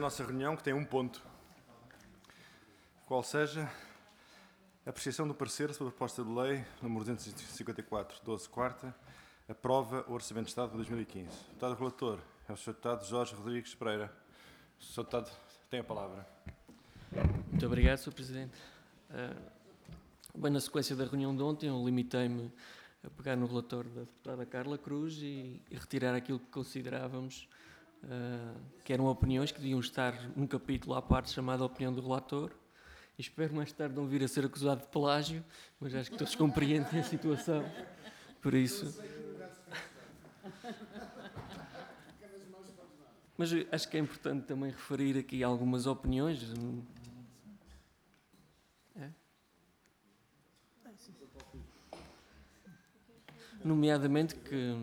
nossa reunião, que tem um ponto, qual seja a apreciação do parecer sobre a proposta de lei número 254, 12 quarta, aprova o Orçamento de Estado para 2015. O deputado relator é o Sr. Deputado Jorge Rodrigues Pereira. O Sr. Deputado tem a palavra. Muito obrigado, Sr. Presidente. Bem, na sequência da reunião de ontem, eu limitei-me a pegar no relatório da deputada Carla Cruz e retirar aquilo que considerávamos que eram opiniões que deviam estar num capítulo à parte chamado Opinião do Relator. E espero mais tarde não vir a ser acusado de pelágio, mas acho que todos compreendem a situação. Por isso... Mas acho que é importante também referir aqui algumas opiniões. Nomeadamente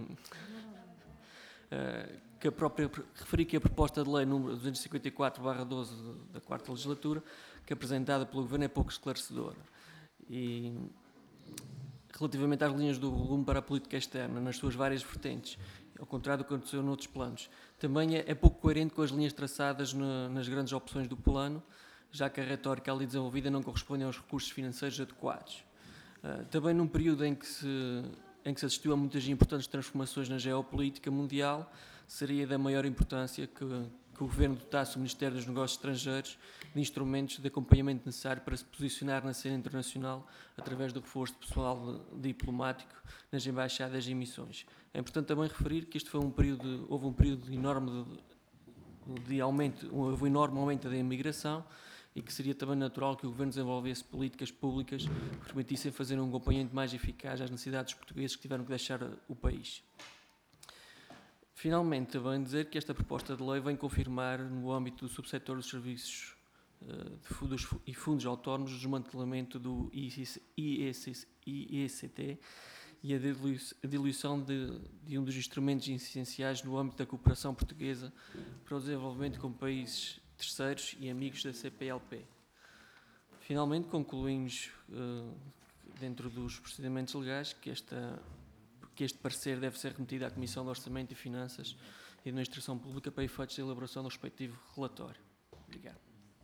que a própria, referi que a proposta de lei número 254/12 da quarta legislatura, que é apresentada pelo Governo, é pouco esclarecedora. E relativamente às linhas do rumo para a política externa, nas suas várias vertentes, ao contrário do que aconteceu noutros planos, também é pouco coerente com as linhas traçadas nas grandes opções do plano, já que a retórica ali desenvolvida não corresponde aos recursos financeiros adequados. Também num período em que se assistiu a muitas importantes transformações na geopolítica mundial, seria da maior importância que o Governo dotasse o Ministério dos Negócios Estrangeiros de instrumentos de acompanhamento necessário para se posicionar na cena internacional através do reforço de pessoal diplomático nas embaixadas e missões. É importante também referir que este foi houve um período enorme de aumento, houve um enorme aumento da imigração, e que seria também natural que o Governo desenvolvesse políticas públicas que permitissem fazer um acompanhamento mais eficaz às necessidades dos portugueses que tiveram que deixar o país. Finalmente, também dizer que esta proposta de lei vem confirmar, no âmbito do subsetor dos serviços e fundos autónomos, o desmantelamento do IECT e a diluição de um dos instrumentos essenciais no âmbito da cooperação portuguesa para o desenvolvimento com países terceiros e amigos da CPLP. Finalmente, concluímos, dentro dos procedimentos legais, que este parecer deve ser remetido à Comissão de Orçamento e Finanças e Administração Pública para efeitos de elaboração do respectivo relatório. Obrigado.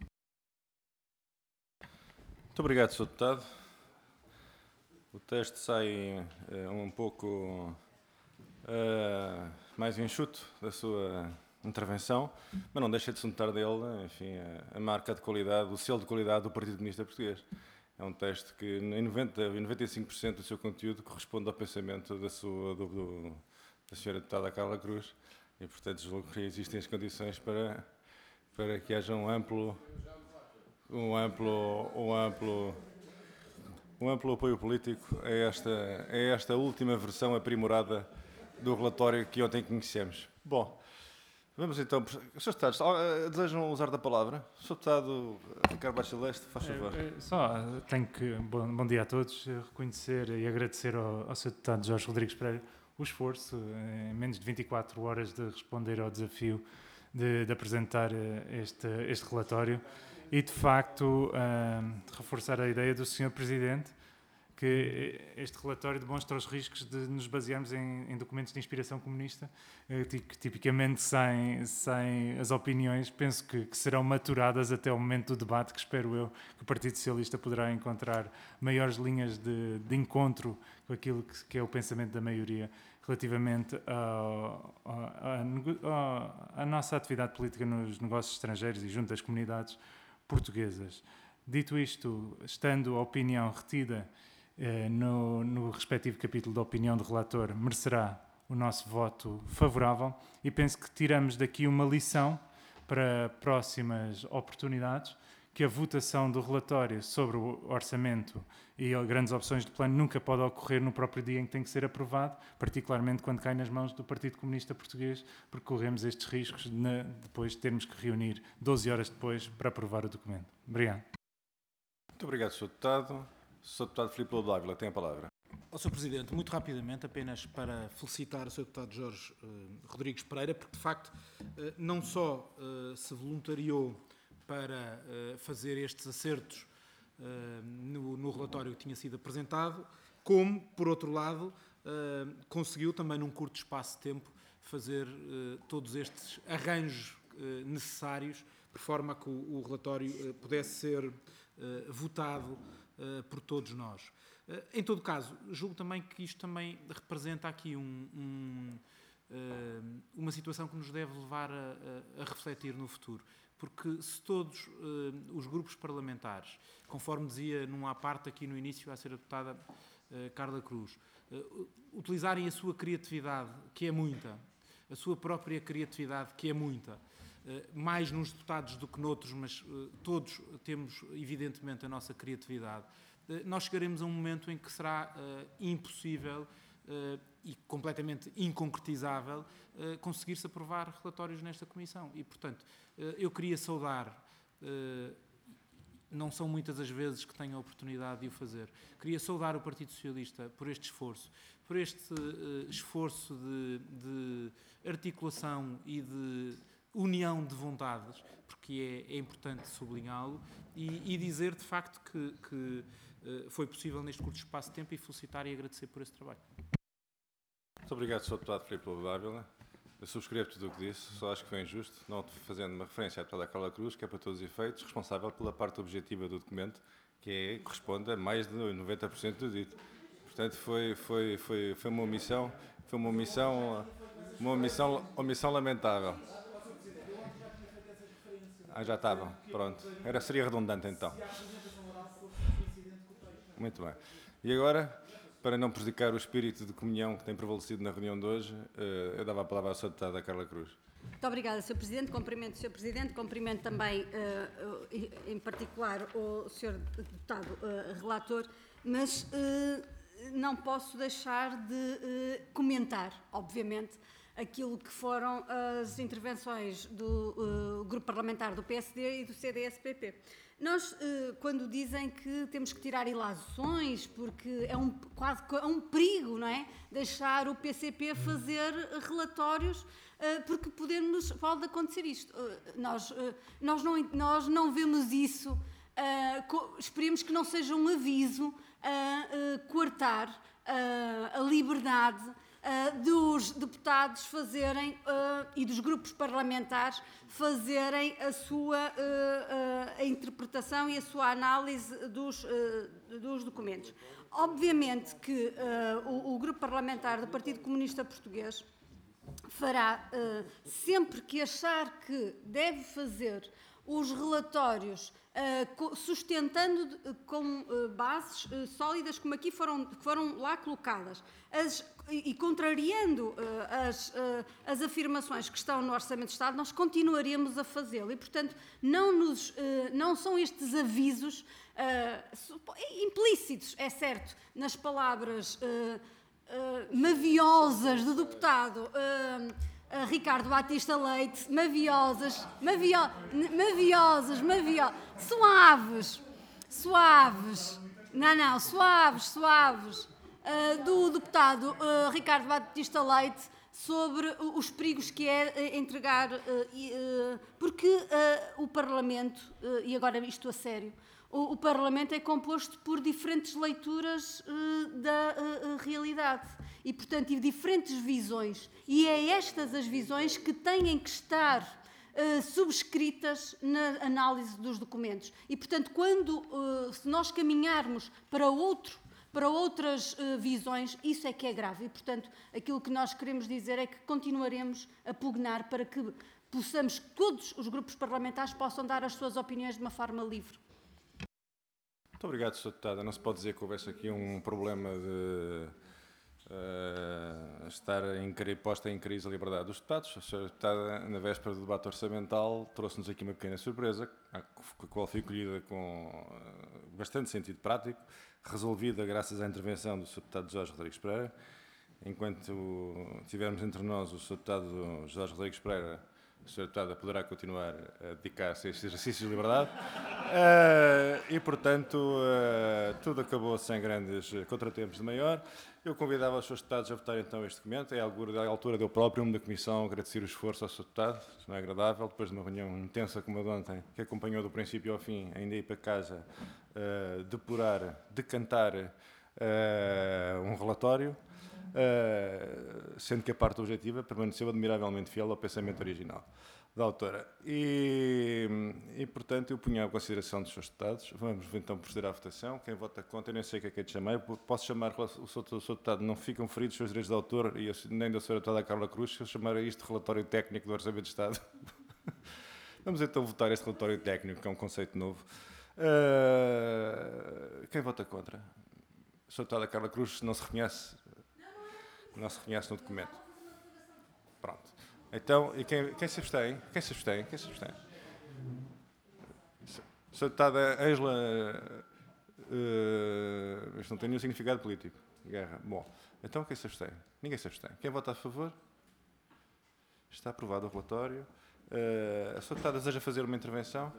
Muito obrigado, Sr. Deputado. O texto sai um pouco mais enxuto da sua intervenção, mas não deixa de se notar dele, enfim, a marca de qualidade, o selo de qualidade do Partido Comunista Português. É um texto que, em 95% do seu conteúdo, corresponde ao pensamento da Sra. Deputada Carla Cruz, e, portanto, julgo que existem as condições para que haja um amplo apoio político a esta última versão aprimorada do relatório que ontem conhecemos. Bom, vamos então. Sr. Deputados, desejam usar da palavra? Sr. Deputado Ricardo Bacheleste, faz favor. Só tenho que, bom dia a todos, reconhecer e agradecer ao Sr. Deputado Jorge Rodrigues Pereira o esforço, em menos de 24 horas, de responder ao desafio de apresentar este relatório e, de facto, reforçar a ideia do Sr. Presidente, que este relatório demonstra os riscos de nos basearmos em documentos de inspiração comunista, que tipicamente sem as opiniões, penso que serão maturadas até o momento do debate, que espero eu que o Partido Socialista poderá encontrar maiores linhas de encontro com aquilo que é o pensamento da maioria relativamente à nossa atividade política nos negócios estrangeiros e junto às comunidades portuguesas. Dito isto, estando a opinião retida no respectivo capítulo da opinião do relator, merecerá o nosso voto favorável, e penso que tiramos daqui uma lição para próximas oportunidades, que a votação do relatório sobre o orçamento e grandes opções de plano nunca pode ocorrer no próprio dia em que tem que ser aprovado, particularmente quando cai nas mãos do Partido Comunista Português, porque corremos estes riscos de depois termos que reunir 12 horas depois para aprovar o documento. Obrigado. Muito obrigado, Sr. Deputado. Sr. Deputado Filipe Lobo Dávila tem a palavra. Sr. Presidente, muito rapidamente, apenas para felicitar o Sr. Deputado Jorge Rodrigues Pereira, porque de facto não só se voluntariou para fazer estes acertos no relatório que tinha sido apresentado, como, por outro lado, conseguiu também num curto espaço de tempo fazer todos estes arranjos necessários por forma a que o relatório pudesse ser votado por todos nós. Em todo caso, julgo também que isto também representa aqui uma situação que nos deve levar a refletir no futuro. Porque se todos os grupos parlamentares, conforme dizia numa parte aqui no início a ser adotada Carla Cruz, utilizarem a sua criatividade, que é muita, a sua própria criatividade, que é muita, mais nos deputados do que noutros, mas todos temos evidentemente a nossa criatividade, nós chegaremos a um momento em que será impossível e completamente inconcretizável conseguir-se aprovar relatórios nesta Comissão. E, portanto, eu queria saudar, não são muitas as vezes que tenho a oportunidade de o fazer, queria saudar o Partido Socialista por este esforço de articulação e de união de vontades, porque é importante sublinhá-lo, e dizer de facto que foi possível neste curto espaço de tempo, e felicitar e agradecer por esse trabalho. Muito obrigado, Sr. Deputado Filipe Lobo Dávila. Eu subscrevo tudo o que disse, só acho que foi injusto, não fazendo uma referência à deputada Carla Cruz, que é para todos os efeitos responsável pela parte objetiva do documento, que corresponde a mais de 90% do dito. Portanto, foi uma omissão lamentável. Já estavam, pronto. Seria redundante então. Muito bem. E agora, para não prejudicar o espírito de comunhão que tem prevalecido na reunião de hoje, eu dava a palavra à Sra. Deputada Carla Cruz. Muito obrigada, Sr. Presidente. Cumprimento o Sr. Presidente, cumprimento também, em particular, o Sr. Deputado Relator, mas não posso deixar de comentar, obviamente, aquilo que foram as intervenções do Grupo Parlamentar do PSD e do CDS-PP. Nós, quando dizem que temos que tirar ilações, porque quase um perigo, não é? Deixar o PCP fazer relatórios, porque pode acontecer isto. Nós não vemos isso, esperemos que não seja um aviso a coartar a liberdade dos deputados fazerem e dos grupos parlamentares fazerem a sua a interpretação e a sua análise dos documentos. Obviamente que o grupo parlamentar do Partido Comunista Português fará, sempre que achar que deve fazer os relatórios sustentando com bases sólidas, como aqui foram lá colocadas, e contrariando as afirmações que estão no Orçamento de Estado, nós continuaremos a fazê-lo. E, portanto, não são estes avisos implícitos, é certo, nas palavras maviosas do deputado Ricardo Batista Leite, suaves, do deputado Ricardo Batista Leite sobre os perigos que é entregar, porque o Parlamento, e agora isto a sério, o Parlamento é composto por diferentes leituras da realidade e, portanto, e diferentes visões. E é estas as visões que têm que estar subscritas na análise dos documentos. E, portanto, se nós caminharmos para outras visões, isso é que é grave. E, portanto, aquilo que nós queremos dizer é que continuaremos a pugnar para que todos os grupos parlamentares possam dar as suas opiniões de uma forma livre. Muito obrigado, Sr. Deputada. Não se pode dizer que houvesse aqui um problema de estar posta em crise a liberdade dos deputados. A Sra. Deputada, na véspera do debate orçamental, trouxe-nos aqui uma pequena surpresa, a qual fui colhida com bastante sentido prático, resolvida graças à intervenção do Sr. Deputado Jorge Rodrigues Pereira. Enquanto tivermos entre nós o Sr. Deputado Jorge Rodrigues Pereira, a Sra. Deputada poderá continuar a dedicar-se a estes exercícios de liberdade e, portanto, tudo acabou sem grandes contratempos de maior. Eu convidava os Srs. Deputados a votar então este documento. É a altura de eu próprio, da Comissão, agradecer o esforço ao Sr. Deputado. Isto não é agradável, depois de uma reunião intensa como a de ontem, que acompanhou do princípio ao fim, ainda ir para casa, decantar um relatório, sendo que a parte objetiva permaneceu admiravelmente fiel ao pensamento original da autora. E portanto, eu punho à consideração dos seus deputados. Vamos então proceder à votação. Quem vota contra, eu nem sei o que é de chamar. Posso chamar o seu deputado, não ficam feridos os seus direitos de autor, e nem da senhora deputada Carla Cruz, se eu chamar isto de relatório técnico do Orçamento de Estado. Vamos então votar este relatório técnico, que é um conceito novo. Quem vota contra? A senhora deputada Carla Cruz não se reconhece no documento. Pronto. Então, e quem se abstém? Quem se abstém? Senhora deputada Ângela, isto não tem nenhum significado político. Guerra. Bom, então quem se abstém? Ninguém se abstém. Quem vota a favor? Está aprovado o relatório. A senhora deputada deseja fazer uma intervenção?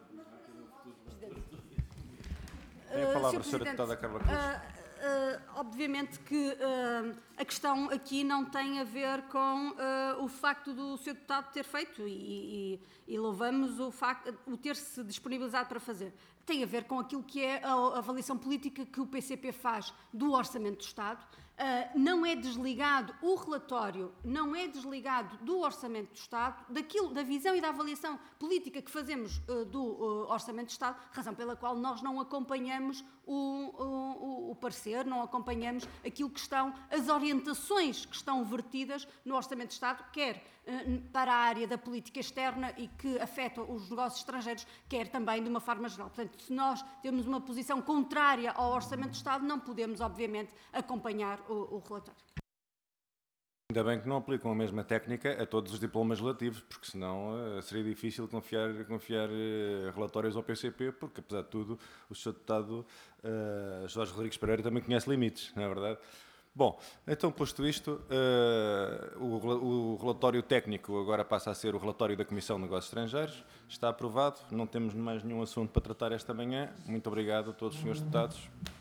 Tem a palavra a senhora deputada Carla Cruz. Obviamente que a questão aqui não tem a ver com o facto do Sr. Deputado ter feito e louvamos o ter-se disponibilizado para fazer. Tem a ver com aquilo que é a avaliação política que o PCP faz do Orçamento do Estado. Não é desligado o relatório, não é desligado do Orçamento do Estado, da visão e da avaliação política que fazemos do Orçamento do Estado, razão pela qual nós não acompanhamos o parecer, não acompanhamos aquilo que estão, as orientações que estão vertidas no Orçamento do Estado, quer para a área da política externa e que afeta os negócios estrangeiros, quer também de uma forma geral. Portanto, se nós temos uma posição contrária ao Orçamento do Estado, não podemos, obviamente, acompanhar o relatório. Ainda bem que não aplicam a mesma técnica a todos os diplomas relativos, porque senão seria difícil confiar relatórios ao PCP, porque, apesar de tudo, o Sr. Deputado Jorge Rodrigues Pereira também conhece limites, não é verdade? Bom, então, posto isto, o relatório técnico agora passa a ser o relatório da Comissão de Negócios Estrangeiros. Está aprovado, não temos mais nenhum assunto para tratar esta manhã. Muito obrigado a todos os senhores deputados.